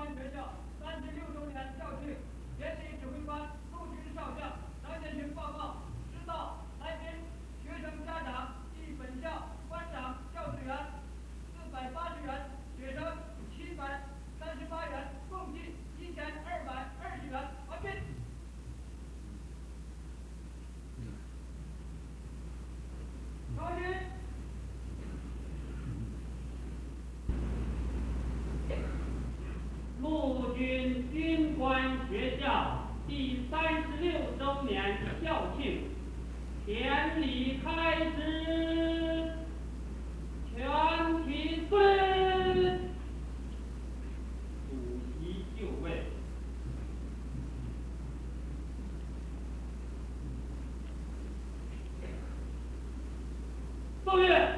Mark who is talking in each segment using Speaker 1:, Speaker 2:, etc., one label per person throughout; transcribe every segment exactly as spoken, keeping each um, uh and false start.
Speaker 1: 官学校三十六周年校庆，联席指挥官陆军少将张建群报告。知道来宾、学生家长及本校官长、教职员四百八十元，学生七百三十八元，共计一千二百二十元。完毕。高军。陆军军官学校第三十六周年校庆典礼开始，全体肃礼。主席就位。奏乐。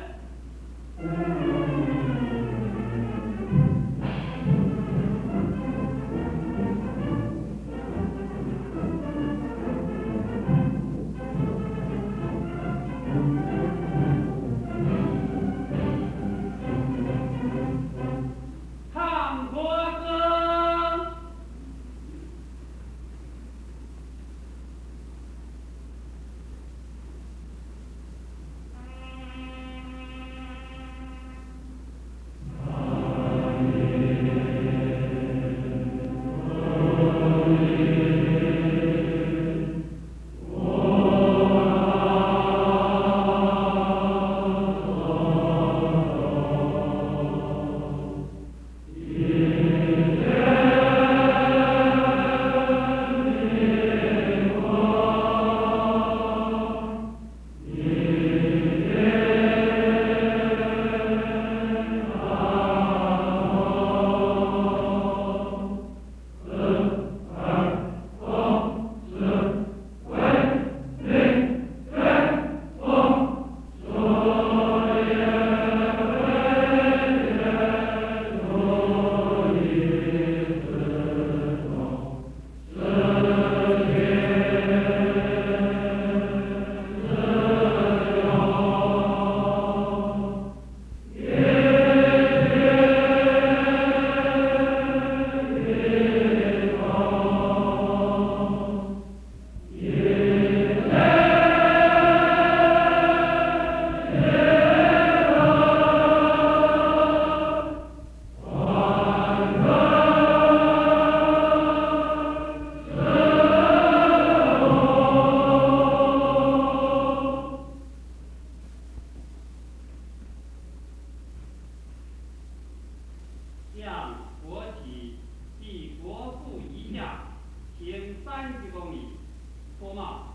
Speaker 1: 向国旗暨国父遗像行三鞠躬礼，脱帽。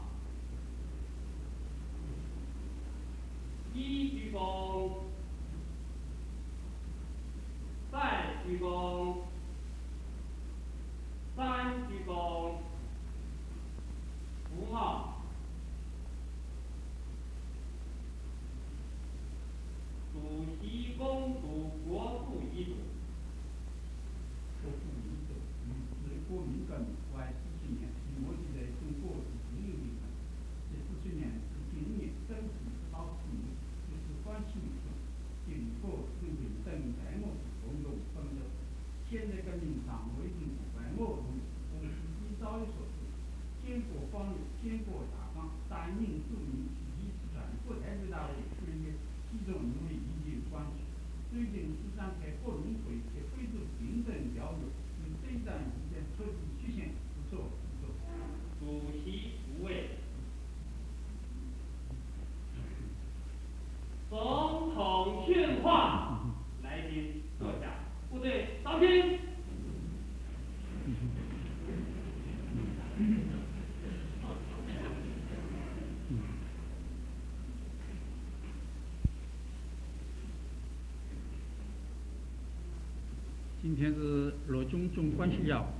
Speaker 1: 一鞠躬，再鞠躬，三鞠躬，服帽。主席恭读国父遗嘱。
Speaker 2: 国父遗嘱是国民革命外四十年，我记得中国是第六年，这四十年是今年正式老十年，就是关系民众，经过和平等待我的共同奋斗。现在革命尚未进步，在我同同时依照的所示，建国方略、建国大纲、单民主义积极实战，不太最大的事业集中努力以及关系。最近是展开各种会及非洲平等交流，与对战意见彻底曲线不错不错。
Speaker 1: 主席无位。总统训话，来宾坐下，部队当兵。
Speaker 3: 今天是陆军军官学校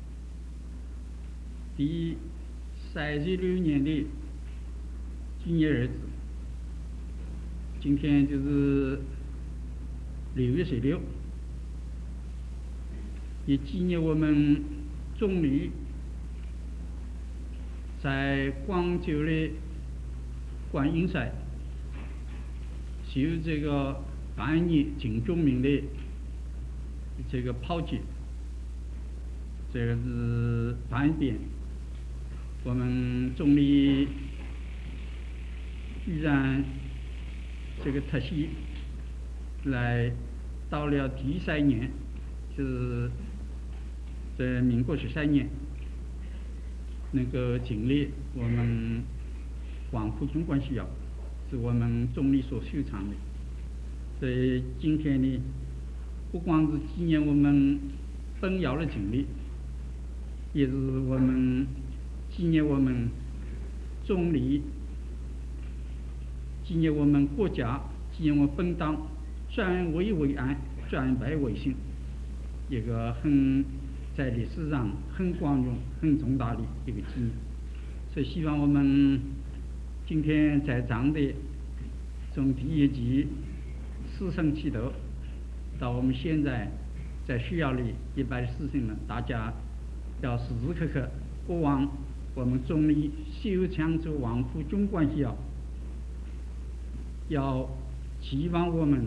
Speaker 3: 第三十六年的纪念日子。今天就是六月十六，也纪念我们总理在广州的观音山受这个抗日金钟民的这个炮击这个是旁边，我们总理居然这个特许来到了第三年，就是在民国十三年，能够成立我们黄埔军官学校，是我们总理所收藏的。所以今天呢，不光是纪念我们本校的成立，也是我们纪念我们总理、纪念我们国家、纪念我们本党转危为安、转败为兴，一个很在历史上很光荣、很重大的一个纪念。所以希望我们今天在场的从第一级师生起头，到我们现在在学校里一百师生们，大家要时时刻刻不忘我们总理修强这黄埔军官学校，要期望我们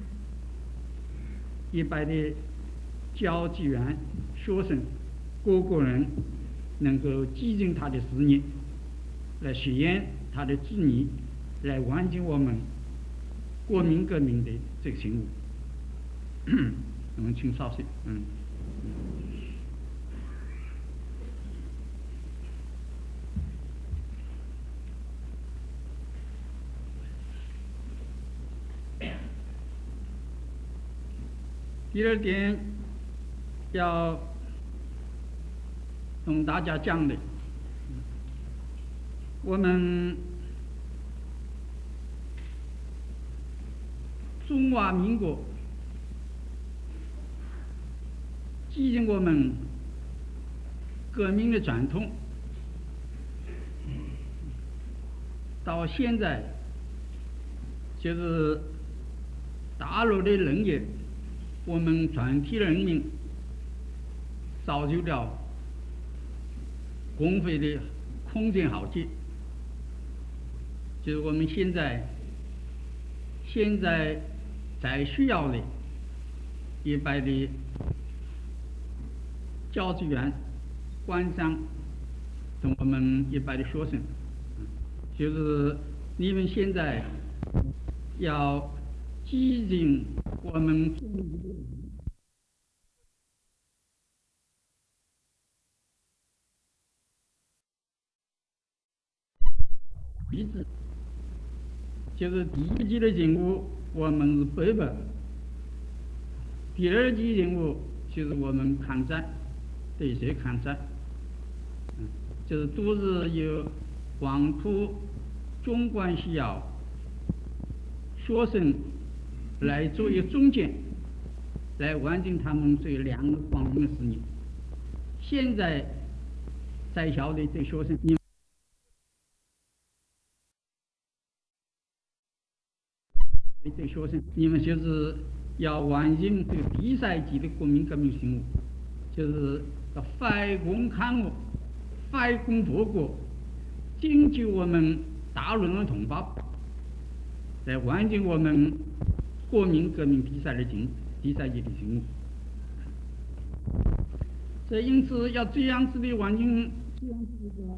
Speaker 3: 一百的教职员、学生各个人能够继承他的事业，来实现他的志业，来完成我们国民革命的这个任务。我们请稍息，嗯。第二点要同大家讲的，我们中华民国继承我们革命的传统，到现在就是大陆的农业，我们全体人民造就了公费的空前浩劫，就是我们现在现在在需要的一百的教职员、官商同我们一百的学生，就是你们现在要继承我们一致，就是第一级的任务我们是背本，第二级任务就是我们抗战，对谁抗战？嗯，就是都是由黄埔军官学校学生来做一个中间，来完成他们这两个光荣的事业。现在在校的这学生，你们这学生，你们就是要完成这个第三级的国民革命任务，就是要反共抗俄、反攻复国，拯救我们大陆的同胞，来完成我们国民革命第三的进第三级的任务。所以因此要这样子的完成这样子的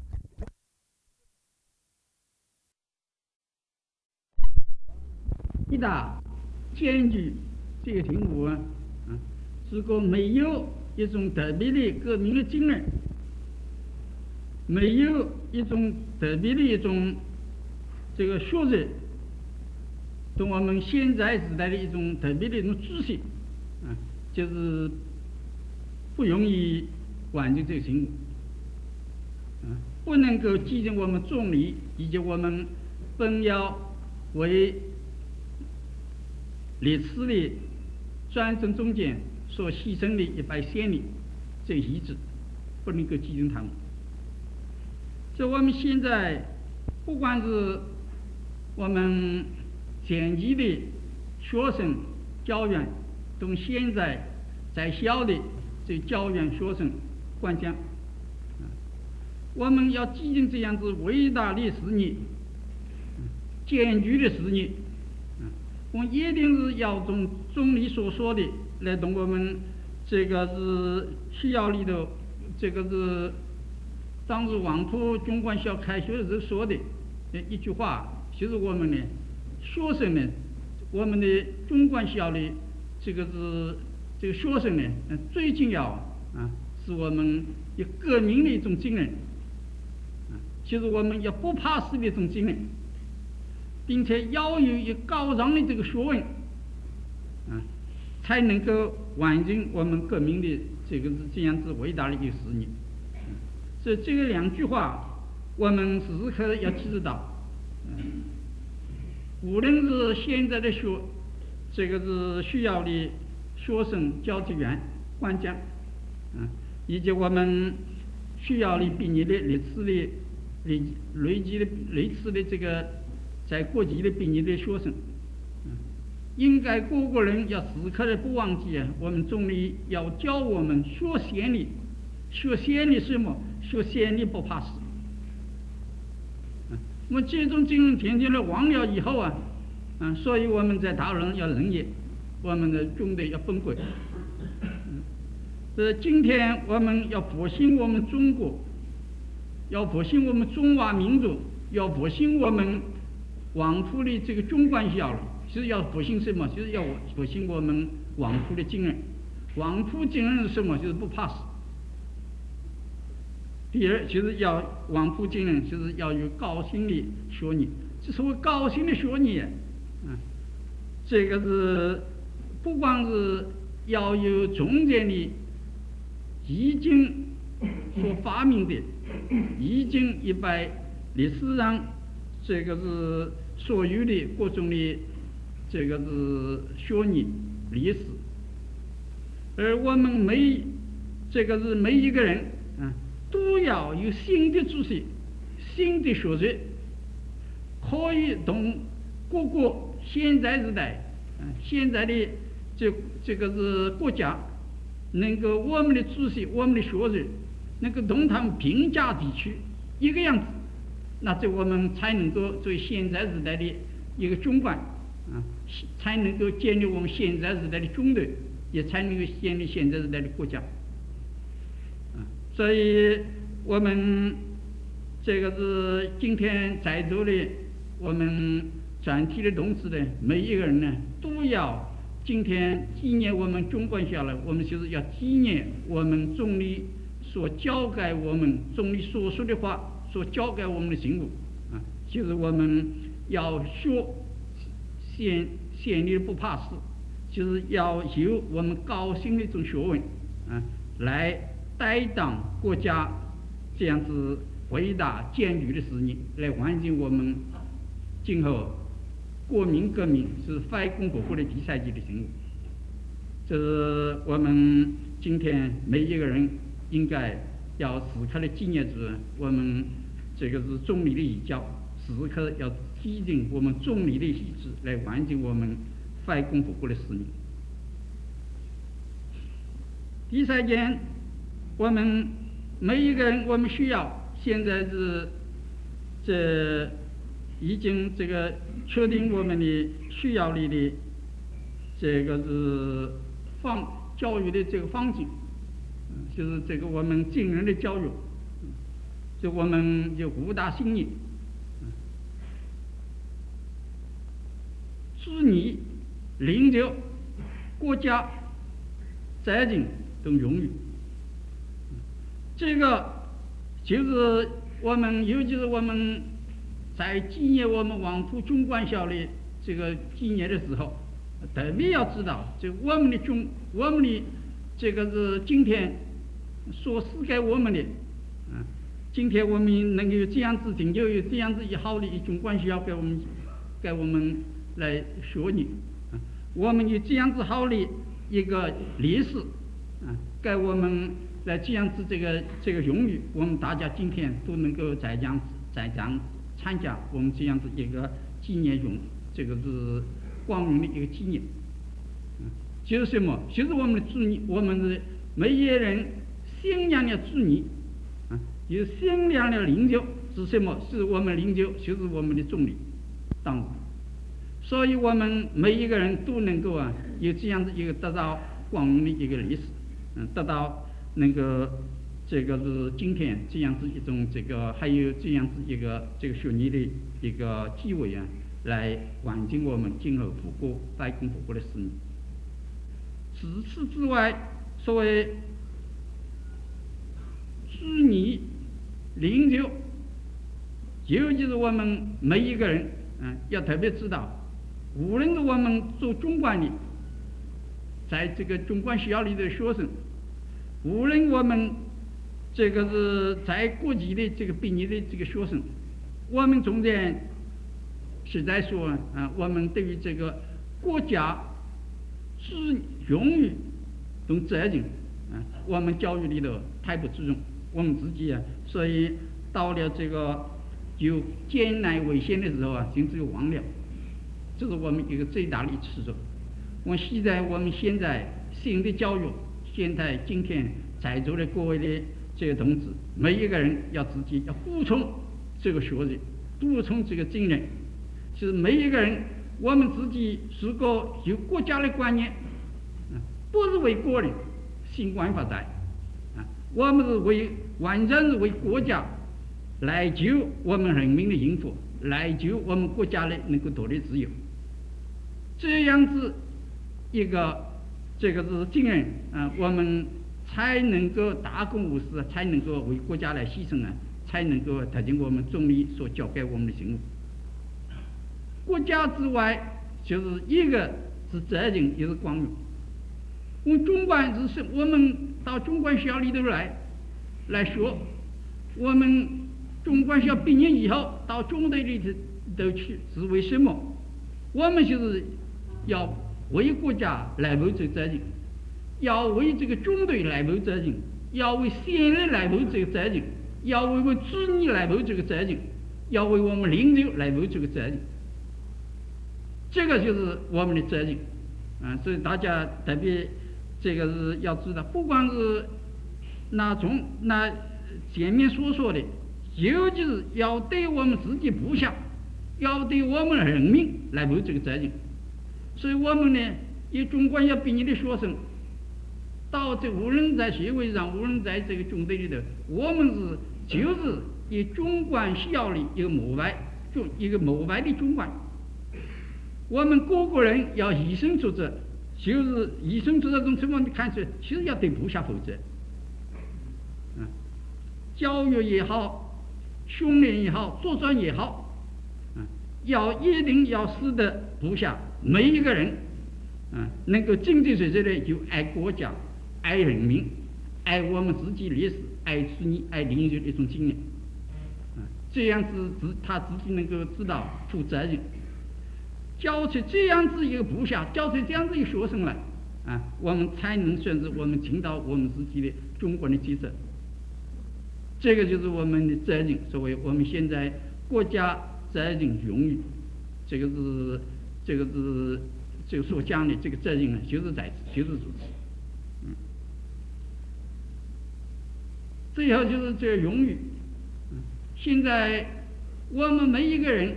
Speaker 3: 一大艰巨这个任务啊，啊，如果没有一种特别的革命的精神，没有一种特别的一种这个学者，同我们现在时代的一种特别的一种知识，啊，就是不容易完成这个任务，啊，不能够继承我们总理以及我们本要为历史的转正中间所牺牲的一百先烈这个遗志，不能够继承他们。所以我们现在不管是我们前期的学生教员，同现在在校的这教员学生官将，我们要继承这样子伟大的事业、艰巨的事业，我们一定是要从总理所说的来同我们这个是需要里头，这个是当时黄埔军官校开学的时候说的一句话，就是我们呢学生呢，我们的军官校的这个是这个学生呢，最紧要啊，是我们有革命的一种精神，啊，就是我们要不怕死的一种精神，并且要有一高尚的这个学问，啊，才能够完成我们革命的这个是这样子伟大的一个事业。所以这个两句话，我们时时刻要记得到。嗯，无论是现在的学，这个是需要的学生、教职员、官将，嗯，以及我们需要的毕业的历次的累累积的类似的这个在国际的毕业的学生，嗯，应该各个人要时刻的不忘记啊，我们总理要教我们学先理，学先理什么？学先理不怕死。嗯，我们这种精神天天的忘了以后啊，嗯，所以我们在大陆要人也，我们的军队要崩溃。嗯，这今天我们要复兴我们中国，要复兴我们中华民族，要复兴我们黄埔的这个军官校了，是要复兴什么？就是要复兴我们黄埔的精神。黄埔精神是什么？就是不怕死。第二，就是要黄埔精神，就是要有高兴的学业。这所谓高兴的学业，嗯，这个是不光是要有中间的已经所发明的，已经一百历史上这个是所有的各种的这个是学业历史，而我们每这个是每一个人，嗯，都要有新的知识、新的学识，可以同各个现在时代，嗯，现在的这这个是国家，能够我们的知识、我们的学识，能够同他们并驾齐驱，一个样子，那这我们才能够作为现在时代的一个军官，啊，才能够建立我们现在时代的军队，也才能够建立现在时代的国家。所以我们这个是今天在座的我们全体的同志呢，每一个人呢，都要今天纪念我们军官校了，我们就是要纪念我们总理所教给我们总理所说的话，所教给我们的行为啊，就是我们要学先先理不怕死，就是要有我们高兴的一种学问啊，来担当国家这样子伟大艰巨的事业，来完成我们今后国民革命是反共和国的第三级的任务。这是我们今天每一个人应该要时刻的纪念着我们这个是总理的遗教，时刻要记定我们总理的意志，来完成我们反共和国的使命。第三件，我们每一个人，我们需要现在是这已经这个确定我们的需要里的这个是方教育的这个方针，就是这个我们精神的教育，就我们有五大信念：知义、领袖、国家、责任跟荣誉。这个就是我们，尤其是我们在纪念我们黄埔军官校的这个纪念的时候，特别要知道，就我们的军，我们的这个是今天所赐给我们的，啊，今天我们能够有这样子成就，有这样子一好的一军官校给我们，给我们来学习，啊，我们有这样子好的一个历史，啊，给我们。在这样子这个这个荣誉，我们大家今天都能够在这样在这样参加我们这样子一个纪念荣，这个是光荣的一个纪念。嗯，就是什么？就是我们的主义，我们的每一个人信仰的主义，啊，有信仰的领袖是什么？是我们领袖，就是我们的总理党务。所以我们每一个人都能够啊有这样子一个得到光荣的一个历史。 嗯，得到那个这个是今天这样子一种这个，还有这样子一个这个学习的一个机会啊，来完成我们今后复国、百工复国的使命。除此之外，所谓子女领袖，尤其是我们每一个人，嗯，要特别知道，无论是我们做中管的，在这个中管学校里的学生，无论我们这个是在国际的这个毕业的这个学生，我们中间是在说啊，我们对于这个国家是荣誉等责任啊，我们教育里头太不注重，我们自己啊，所以到了这个就艰难危险的时候啊，甚至于忘了，这是我们一个最大的耻辱。我希望我们现在新的教育，现在今天在座的各位的这个同志，每一个人要自己要补充这个学识，补充这个经验，就是每一个人，我们自己如果有国家的观念，啊，不是为个人兴官发财，啊，我们是为完全是为国家来救我们人民的幸福，来救我们国家的能够夺得自由，这样子一个这个是经验啊，我们才能够大公无私，才能够为国家来牺牲啊，才能够达成我们总理所交给我们的任务。国家之外，就是一个是责任，一个是光荣。我们中管是我们到中管学校里头来来说，我们中管学校毕业以后到中队里头去，是为什么？我们就是要为国家来负这个责任，要为这个中队来负责任，要为县里来负这个责任，要为我们子女来负这个责任，要为我们领袖来负这个责任。这个就是我们的责任啊！所以大家特别这个是要知道，不光是那从那前面所说的，尤其是要对我们自己部下，要对我们人民来负这个责任。所以我们呢，以中管要毕业的学生，到这无论在社会上，无论在这个中队里头，我们是就是以中管学校的一个模范，就一个模范的中管。我们个个人要以身作则，就是以身作则从什么看出来？其实要对部下负责。啊，教育也好，训练也好，作战也好，啊，要一定要使得部下每一个人，啊，能够真真实实的就爱国家、爱人民、爱我们自己历史、爱子女、爱邻居的一种经验。啊，这样子自他自己能够知道负责任。教出这样子一个部下，教出这样子一个学生来，啊，我们才能算是我们尽到我们自己的中国的职责。这个就是我们的责任，所谓我们现在国家责任荣誉，这个是这个是这个所讲的这个责任呢，就是在此，就是如此。嗯，最后就是这个荣誉。嗯，现在我们每一个人。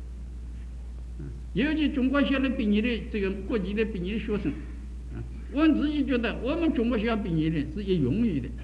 Speaker 3: 尤其中国学校的毕业的这个国际的毕业的学生，啊，我们自己觉得我们中国学校毕业的是有荣誉的。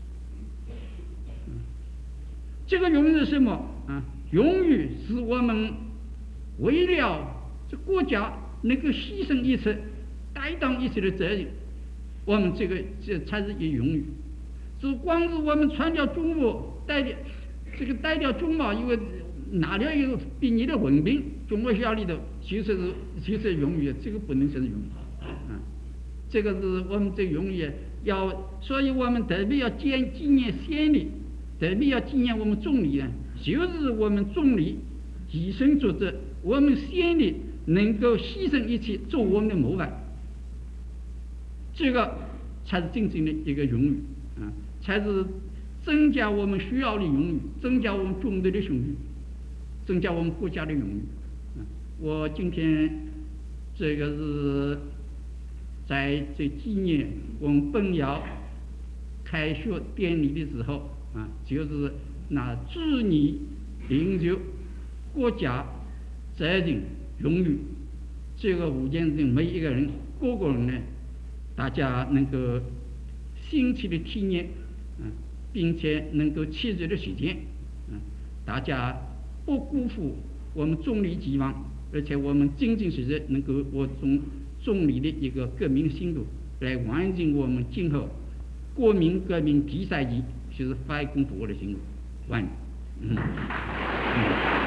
Speaker 3: 嗯，这个荣誉是什么啊？荣誉是我们为了这国家能够牺牲一切、担当一切的责任，我们这个这才是有荣誉。是光是我们穿掉中服，戴掉这个戴掉中帽，因为拿了一个毕业的文凭，中国学校里头其实是其实是荣誉，这个不能算是荣誉，啊，这个是我们这个荣誉要，所以我们特别要纪纪念先例，特别要纪念我们总理啊，就是我们总理以身作则，我们先例能够牺牲一切做我们的模范，这个才是真正的一个荣誉啊，才是增加我们学校的荣誉，增加我们中队的荣誉。增加我们国家的荣誉。我今天这个是在这纪念我们本校开学典礼的时候啊，就是拿子女、领袖、国家责任、荣誉这个五件事情，每一个人、个个人呢，大家能够新奇的体验，嗯，并且能够切实的实践，嗯，大家不辜负我们总理期望，而且我们真真实实能够我总总理的一个革命行动，来完成我们今后国民革命第三季，就是反共复国的行动，完，嗯。嗯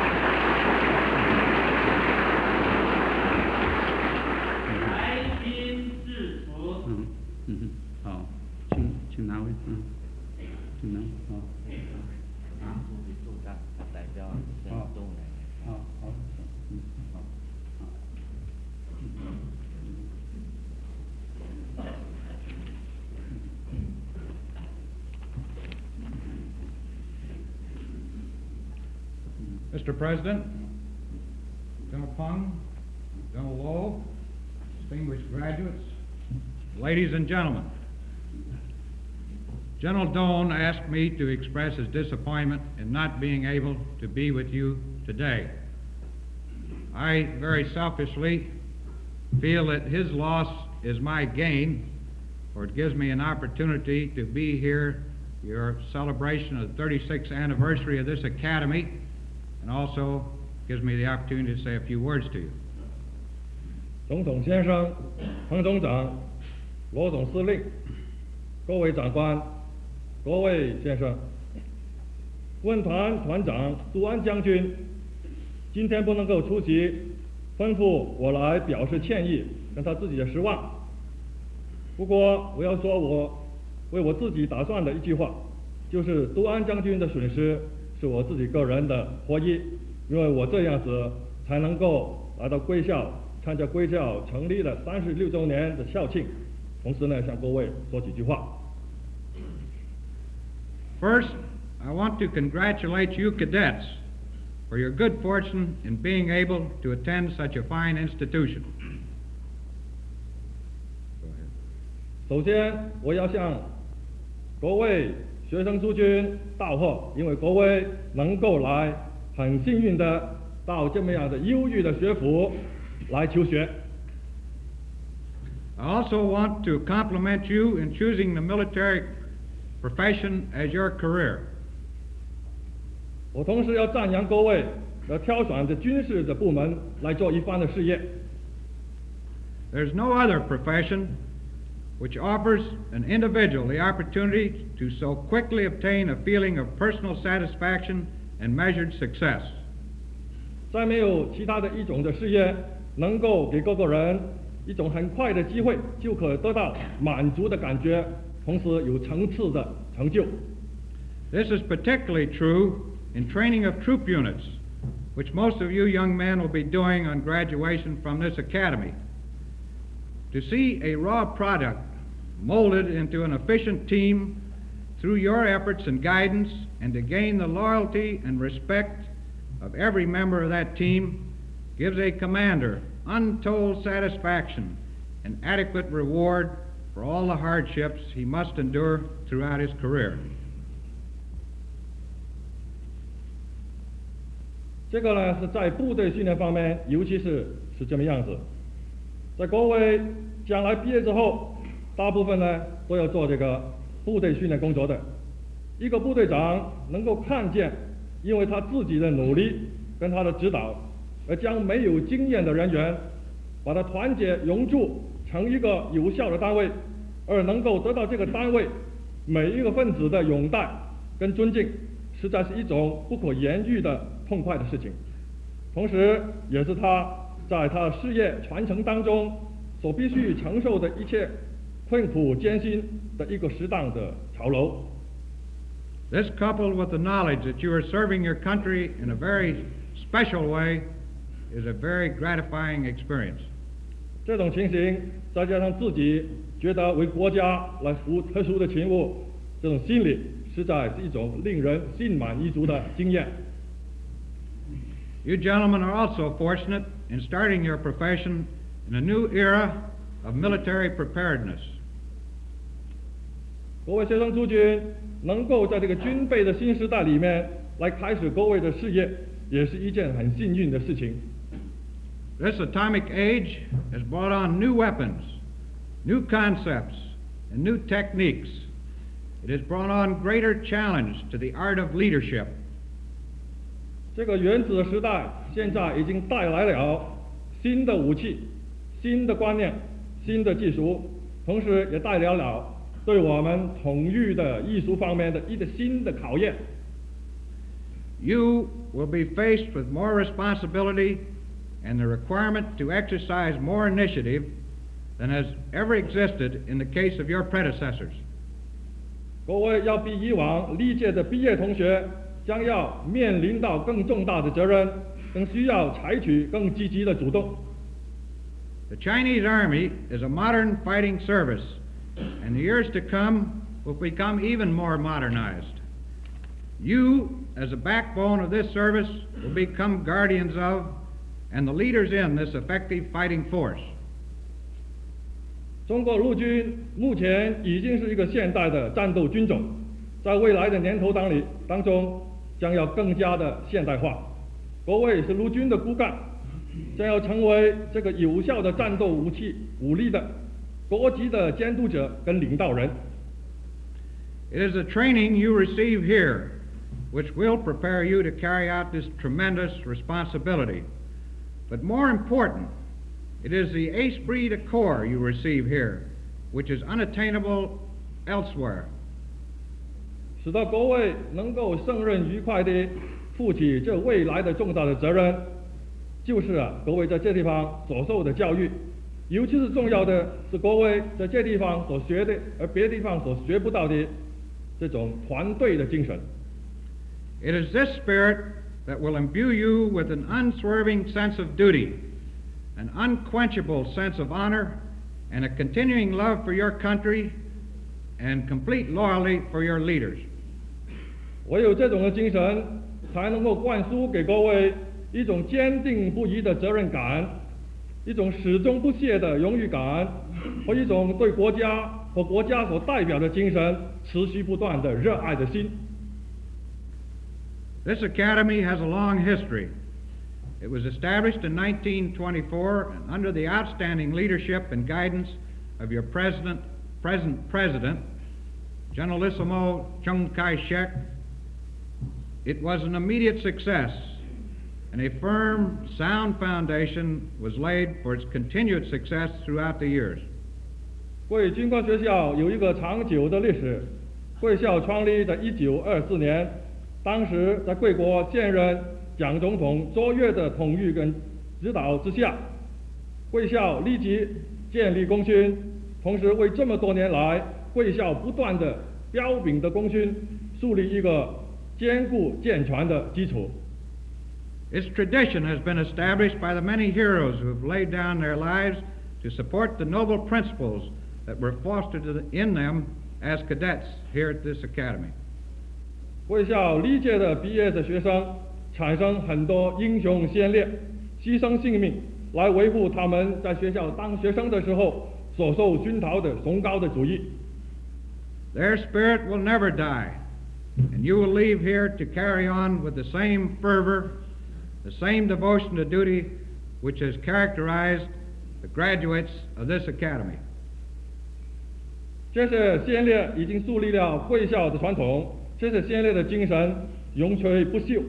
Speaker 3: 嗯嗯，好，请请哪位？嗯，请哪？好。啊。驻站代表郑东来。好好，嗯好，好。
Speaker 4: Mister President, General Peng, General Low, distinguished graduates, ladies and gentlemen, General Doan asked me to express his disappointment in not being able to be with you today. I very selfishly feel that his loss is my gain, for it gives me an opportunity to be here, your celebration of the thirty-sixth anniversary of this academy, and also gives me the opportunity to say a few words to you.
Speaker 5: 总统先生、彭总长、罗总司令、各位长官、各位先生，问团团长杜安将军今天不能够出席，吩咐我来表示歉意，跟他自己的失望。不过我要说我为我自己打算的一句话，就是杜安将军的损失是我自己个人的获益，因为我这样子才能够来到贵校，参加贵校成立了三十六周年的校庆，同时呢向各位说几句话。
Speaker 4: First, I want to congratulate you cadets for your good fortune in being able to attend such a fine institution.
Speaker 5: 首先，我要向各位学生诸君道贺，因为各位能够来，很幸运的到这么样的优越的学府来求学。
Speaker 4: I also want to compliment you in choosing the military profession as your career.
Speaker 5: 我同时要赞扬各位要挑选的军事的部门来做一番的事业。
Speaker 4: There's no other profession which offers an individual the opportunity to so quickly obtain a feeling of personal satisfaction and measured success.
Speaker 5: 再没有其他的一种的事业能够给各个人一种很快的机会就可得到满足的感觉，同时有层次的成就。
Speaker 4: This is particularly true in training of troop units, which most of you young men will be doing on graduation from this academy. To see a raw product molded into an efficient team through your efforts and guidance, and to gain the loyalty and respect of every member of that team, gives a commander untold satisfaction and adequate reward for all the hardships he must endure throughout his career.
Speaker 5: 这个呢是在部队训练方面，尤其是是这么样子。在各位将来毕业之后，大部分呢都要做这个部队训练工作的。一个部队长能够看见，因为他自己的努力跟他的指导，而将没有经验的人员，把他团结融入成一个有效的单位，而能够得到这个单位每一个分子的拥戴跟尊敬，实在是一种不可言喻的痛快的事情。同时，也是他在他事业传承当中所必须承受的一切困苦艰辛的一个适当的潮流。
Speaker 4: This, coupled with the knowledge that you are serving your country in a very special way, is a very gratifying experience.
Speaker 5: 这种情形，再加上自己觉得为国家来服务特殊的勤务，这种心理实在是一种令人心满意足的经验。
Speaker 4: You gentlemen are also fortunate in starting your profession in a new era of military preparedness.
Speaker 5: 各位学生诸君能够在这个军备的新时代里面来开始各位的事业，也是一件很幸运的事情。
Speaker 4: This atomic age has brought on new weapons, new concepts, and new techniques It has brought on greater challenge to the art of leadership.
Speaker 5: 这个原子时代现在已经带来了新的武器、新的观念、新的技术，同时也带来了对我们统御的艺术方面的一个新的考验。
Speaker 4: You will be faced with more responsibility and the requirement to exercise more initiative than has ever existed in the case of your predecessors.
Speaker 5: 各位要比以往历届的毕业同学将要面临到更重大的责任，更需要采取更积极的主动。
Speaker 4: The Chinese Army is a modern fighting service, and the years to come will become even more modernized. You, as a backbone of this service, will become guardians of and the leaders in this effective fighting force.
Speaker 5: 中国陆军目前已经是一个现代的战斗军种，在未来的年头当里当中将要更加的现代化。各位是陆军的骨干，将要成为这个有效的战斗武器武力的国际的监督者跟领导人。
Speaker 4: It is the training you receive here which will prepare you to carry out this tremendous responsibility. But more important, it is the esprit de corps you receive here, which is unattainable elsewhere.
Speaker 5: 使得各位能够胜任愉快地负起这未来的重大的责任，就是啊，各位在这地方所受的教育，尤其是重要的是各位在这地方所学的，而别的地方所学不到的这种团队的精神。
Speaker 4: It is this spirit that will imbue you with an unswerving sense of duty, an unquenchable sense of honor, and a continuing love for your country, and complete loyalty for your leaders.
Speaker 5: 唯有这种的精神，才能够灌输给各位一种坚定不移的责任感，一种始终不懈的荣誉感，和一种对国家和国家所代表的精神持续不断的热爱的心。
Speaker 4: This academy has a long history. It was established in nineteen twenty-four and under the outstanding leadership and guidance of your president, present president, Generalissimo Chiang Kai-shek. It was an immediate success, and a firm, sound foundation was laid for its continued success throughout the years.
Speaker 5: 贵军官学校有一个长久的历史，贵校创立在一九二四年。当时在贵国现任蒋总统卓越的统御跟指导之下，贵校立即建立功勋，同时为这么多年来贵校不断的彪炳的功勋树立一个坚固健全的基础。
Speaker 4: Its tradition has been established by the many heroes who have laid down their lives to support the noble principles that were fostered in them as cadets here at this academy.
Speaker 5: 贵校历届的毕业的学生产生很多英雄先烈，牺牲性命来维护他们在学校当学生的时候所受熏陶的崇高的主义。
Speaker 4: Their spirit will never die, and you will leave here to carry on with the same fervor, the same devotion to duty which has characterized the graduates of this academy.
Speaker 5: 这些先烈已经树立了贵校的传统。这些先烈的精神永垂不朽。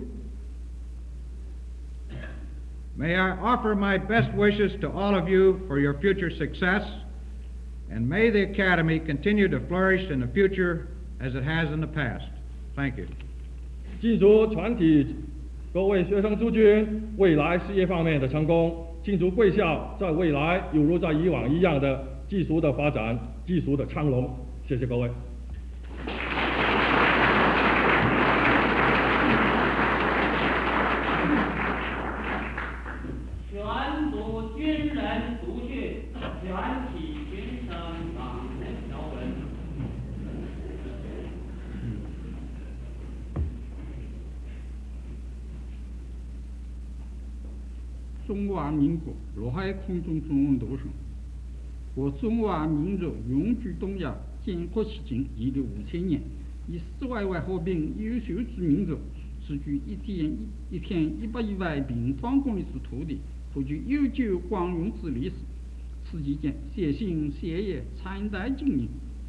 Speaker 4: May I offer my best wishes to all of you for your future success, and may the Academy continue to flourish in the future as it has in the past. Thank you.
Speaker 5: 敬祝全体各位学生诸君未来事业方面的成功，敬祝贵校在未来有如在以往一样的技术的发展，技术的昌隆。谢谢各位。
Speaker 1: 全部军人读训，全体学生党人条文。
Speaker 3: 中华民国陆海空中中文读生，我中华民族永居东亚，建国迄今已有五千年，以世外外和平优秀之民族，此居一天一天一百一万平方公里之土地，富具悠久光荣之历史。此期间，写信写业，参代经营，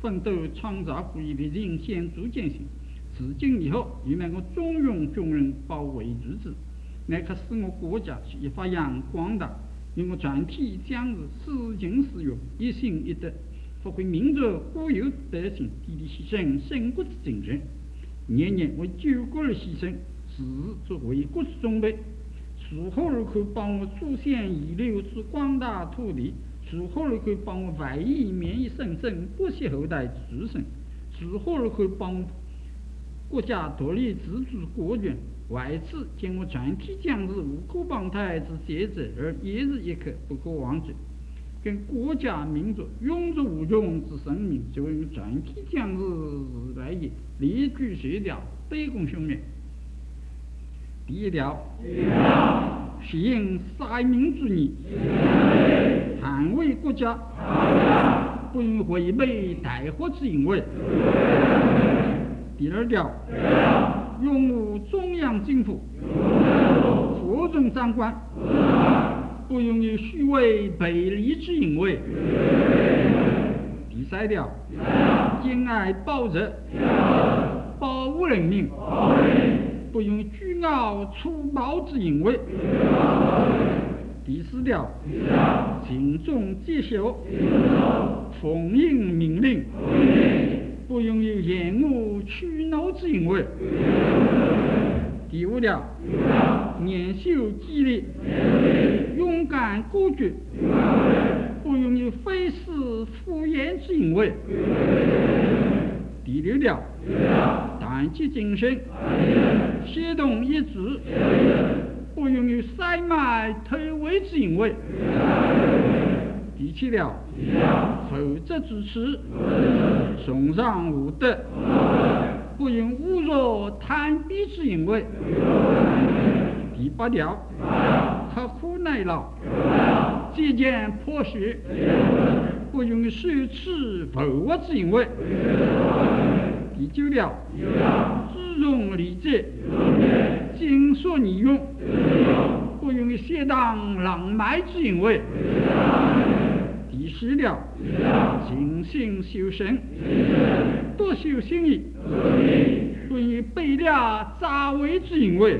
Speaker 3: 奋斗创造国义的人先逐渐性，自今以后又能够中庸众人保卫住之，乃可使我国家一发扬光大，用我全体将士施行施用，一心一德，发挥民族固有德行，砥砺牺牲生国之精神，年年为救国而牺牲，时时作为国之准备。如何如可帮我祖先遗留之广大土地？如何如可帮我外夷免疫生生，不惜后代之生？如何如可帮国家独立自主国权？为此，见我全体将士无可帮泰之节者，而一日一刻不可忘记。跟国家民族永驻无穷之生命，就用全体将士来也，列举学条，对公兄弟。第一条，实行三民主义，捍卫国家，不用违背大国之淫威。第二条，拥护中央政府，服从长官，不用有虚伪背离之淫威。第三条，敬爱保责，保护人民，不用居傲粗暴之淫威。第四条，尽忠节孝，奉应命令，不用有厌恶屈挠之淫威。第五条，严守纪律，勇敢果决，不用有非事敷衍之淫威。第六条，团结精神，协同一致，不用有塞买退位之淫威。第七条，否则支持，崇尚无德，不用侮辱贪鄙之淫威。第八条，刻苦耐劳，节俭朴实，不用羞耻浮恶之淫威。第九条，尊重礼节，尽所宜用，不用邪荡浪漫之淫威。第十条，精心修身，多修心意，不用背了杂为之淫威。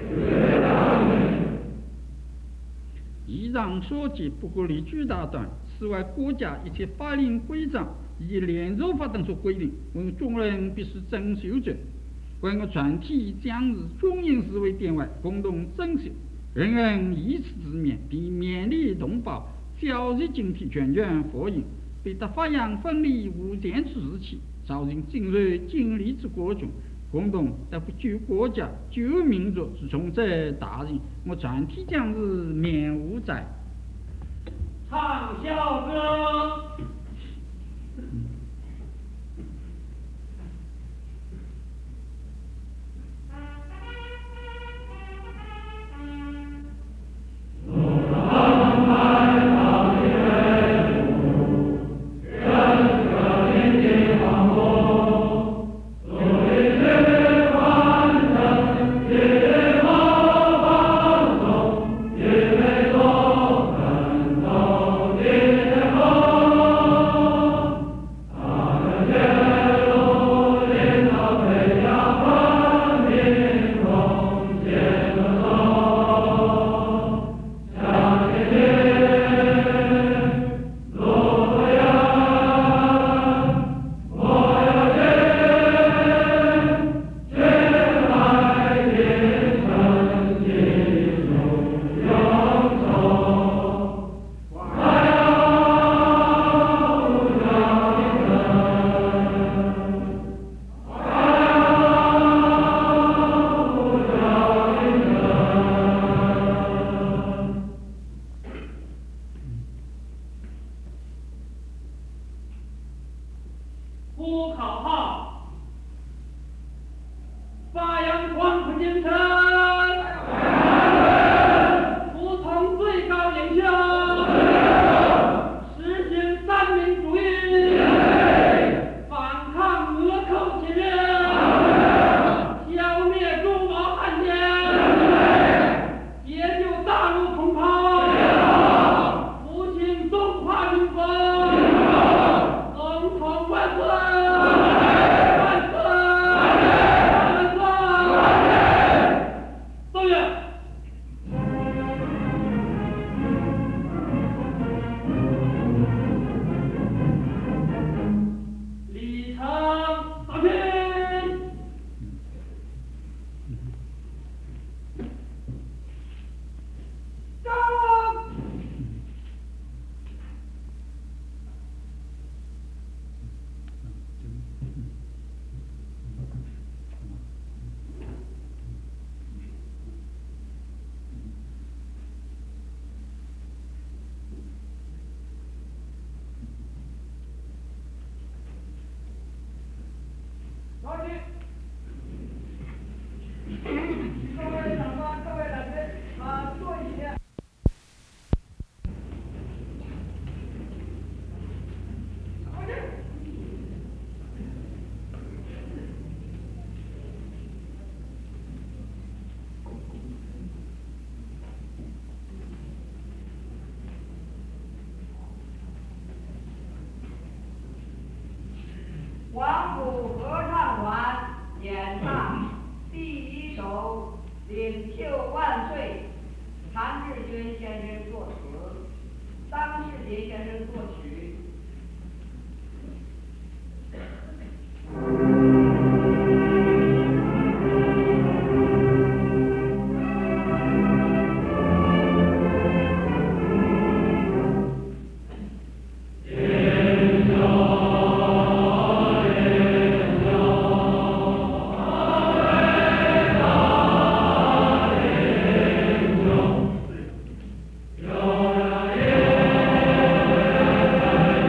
Speaker 3: 以上所及不过列举大段，此外国家一切法令规章以连奏法等所规定，为众人必须遵守者。为我全体将士中营思维典外，共同遵守，人人以此之勉，并勉励同胞交集警惕，全权佛应，必得发扬分立无间之士气，造成精锐精力之国中，共同得不救国家救民族之重责大任。我全体将士免无灾。
Speaker 1: 唱校歌。呼口号，发扬光复精神，服从最高领袖，实行三民主义，反抗倭寇侵略，消灭中毛汉奸，解救大陆同胞，复兴中华民国，总统万岁！
Speaker 6: 府合唱团演唱第一首《领袖万岁》，谭志军先生作词，张世杰先生作曲。
Speaker 7: 有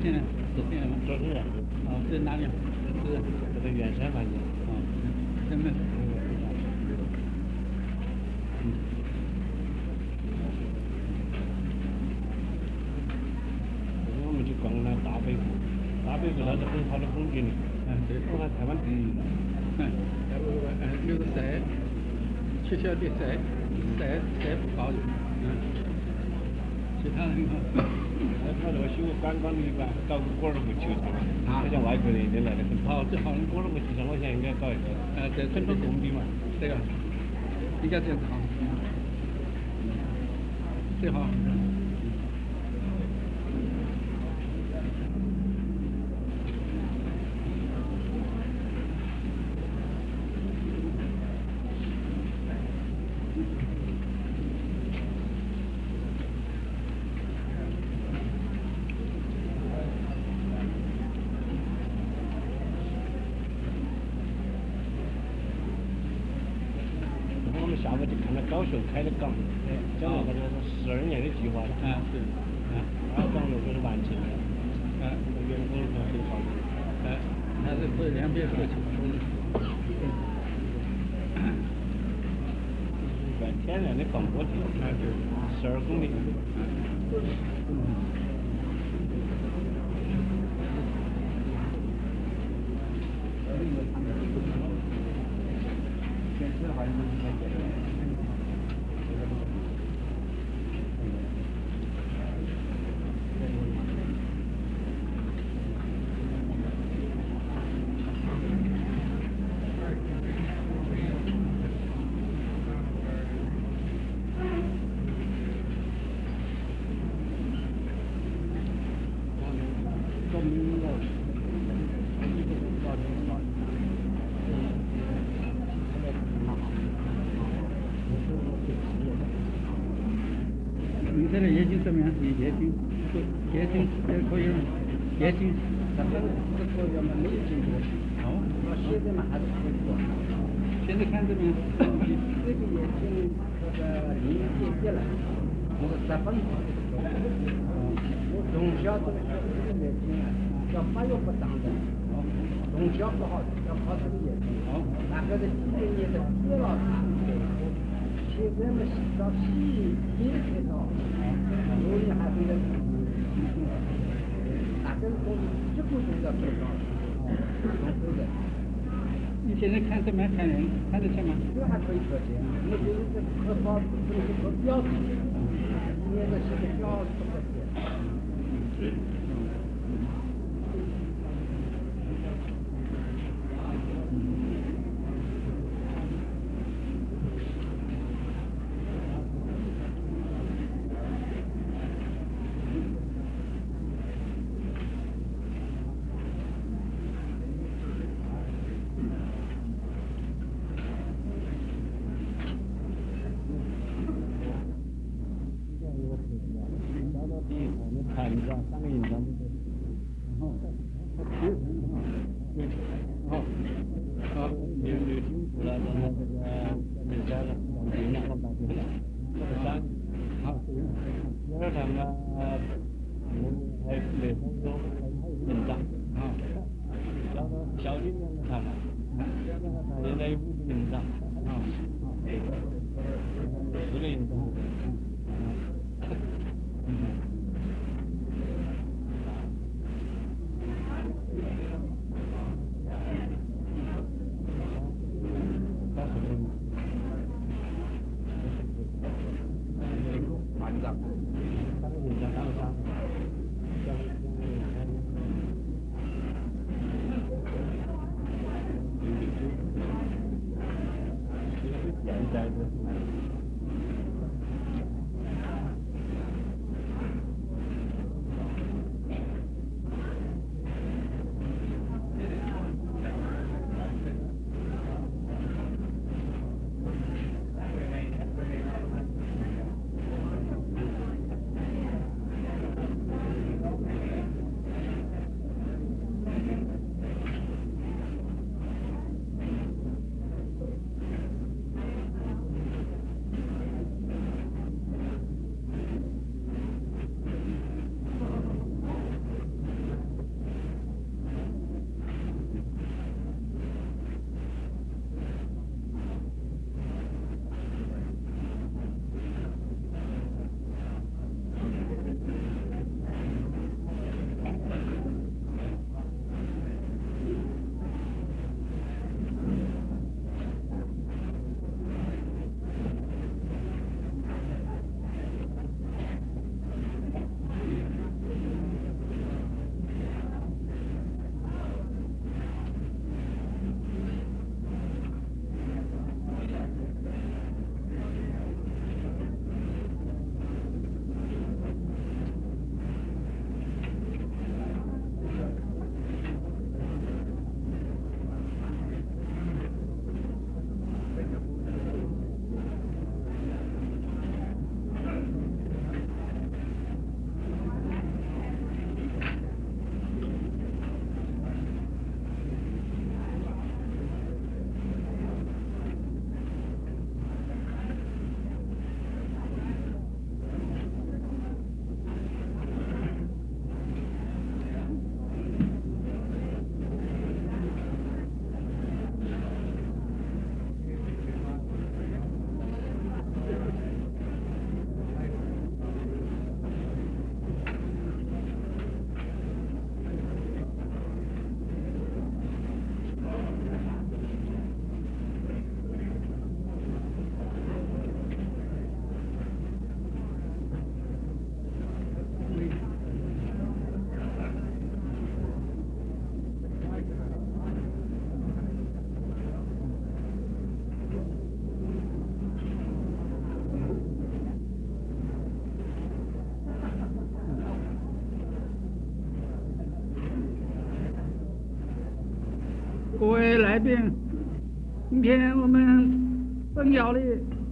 Speaker 3: 现了，实现了吗？
Speaker 7: 这是
Speaker 3: 哦，这哪里？是
Speaker 7: 这个远山环境。
Speaker 3: 哦，真的。嗯。
Speaker 7: 我们就逛了大北湖，大北湖那是很好的风景。
Speaker 3: 嗯，对。
Speaker 7: 我看台湾第一。
Speaker 3: 嗯，然后嗯，那个山，学校的山，山山不高，嗯，其他很好。
Speaker 7: 他那个修观光旅馆，搞个果儿湖球场，好像外国人也来得很。
Speaker 3: 好，这好。
Speaker 7: 果儿湖球场，我想应该搞一个。
Speaker 3: 呃，在
Speaker 7: 很多工地嘛。
Speaker 3: 对啊，应该这样子好。最好。
Speaker 7: 下午就看到高雄开的港，讲了那个十二年的计划了。
Speaker 3: 啊，对，啊，
Speaker 7: 二港如果是完成了，
Speaker 3: 啊，
Speaker 7: 员工都很好的。
Speaker 3: 啊，还是可以两边合作。
Speaker 7: 一个天然的防波堤，
Speaker 3: 啊，对，
Speaker 7: 十二公里。
Speaker 3: 你这个夜景怎么样？夜夜景，夜景也可以吗？夜景。
Speaker 8: 那这个这个要么没有经过。
Speaker 3: 哦。
Speaker 8: 那现在嘛还是可以做。
Speaker 3: 现在看怎么样？
Speaker 8: 这个夜景这个零点点了，我是十分钟。我从小这个这个夜景啊，要发育不当的。哦。从小不好，要靠这个夜景。
Speaker 3: 哦。
Speaker 8: 那个是几零年的铁老大。现在嘛，到西也开到，有人还会在，那个东西几乎都要做到，从这个。
Speaker 3: 你现在看怎么样？看人看得见吗？
Speaker 8: 这还可以可见，我觉得这可保东西可标志，现在是个标志可见。
Speaker 7: 看一下上个印章的，
Speaker 3: 然后，好，好，
Speaker 7: 有有进步了，然后这个人家了，人家了，这个这个山，
Speaker 3: 好，
Speaker 7: 第二场呢，我们还没分钟，还有人长，
Speaker 3: 好，
Speaker 7: 小的小的那个看了，现在有五个人长，
Speaker 3: 好，好，
Speaker 7: 四个人长。
Speaker 3: 各位来宾，今天我们本窑的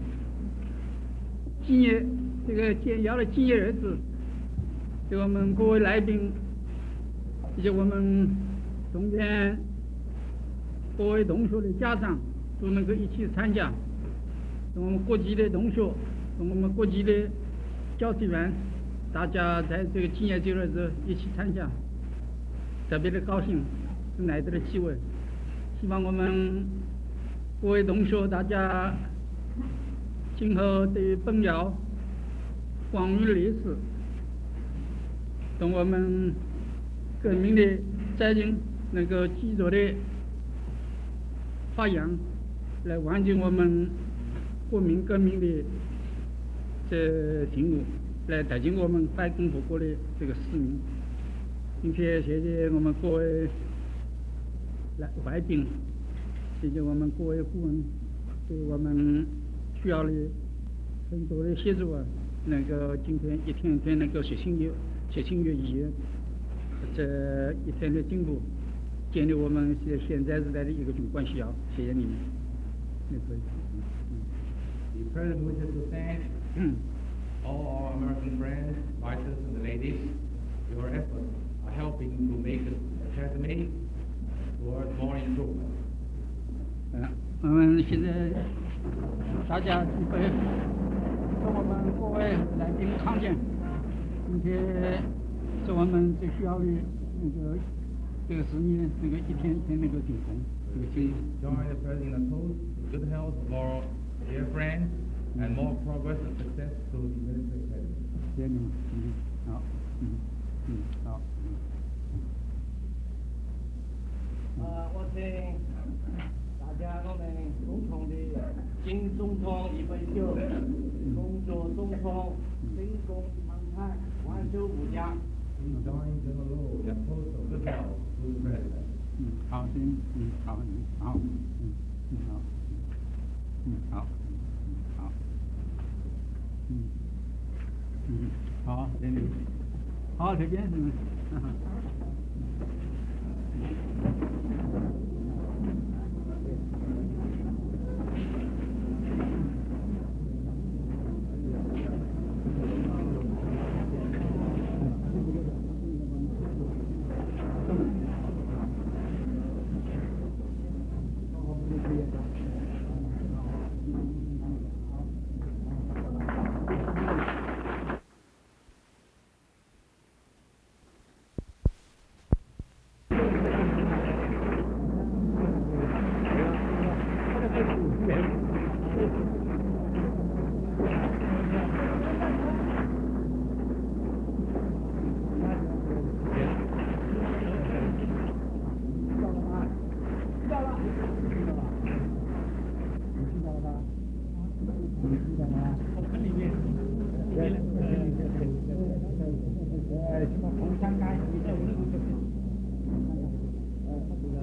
Speaker 3: 纪念这个建窑的纪念日子，给我们各位来宾以及我们中间各位同学的家长都能够一起参加，我们各级的同学，我们各级的教职员，大家在这个纪念这个日子一起参加，特别的高兴，有难得的机会。希望我们各位同学，大家今后对于本窑光荣的历史，同我们革命的责任能够继续的发扬，来完成我们国民革命的这任务，来达成我们反共复国的这个使命。并且谢谢我们各位来外宾，谢谢我们各位顾问对我们需要的很多的协助啊，能够今天一天一天能够学心越学心越易，这一天的进步，建立我们现现在时代的一个军官需要。谢谢你们。也可以。
Speaker 9: The President wishes to thank all our American friends, fighters and ladies. Your efforts are helping to make the academy towards more improvement.
Speaker 3: 嗯，我们现在大家准备跟我们各位来宾康健，并且是我们最需要的那个这个事业，那个一天一天那个进攻，这个进
Speaker 9: Join the President in a toast to good health of our dear friends and more progress and success to the military academy.
Speaker 3: 谢谢你们，嗯，好，嗯嗯，好。
Speaker 10: 呃，我请大家我们共同的敬总统一杯酒，恭祝总统成功长泰，万寿无疆。
Speaker 9: Please join General Low in a toast of good health to the President.
Speaker 3: 嗯，好，行，嗯，好，嗯，好，嗯，嗯，好，嗯，好，嗯，好，嗯，嗯，好，谢谢，好，这边，嗯，哈哈。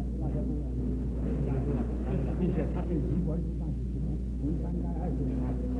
Speaker 3: 并且他对机关上去，红山街二十年。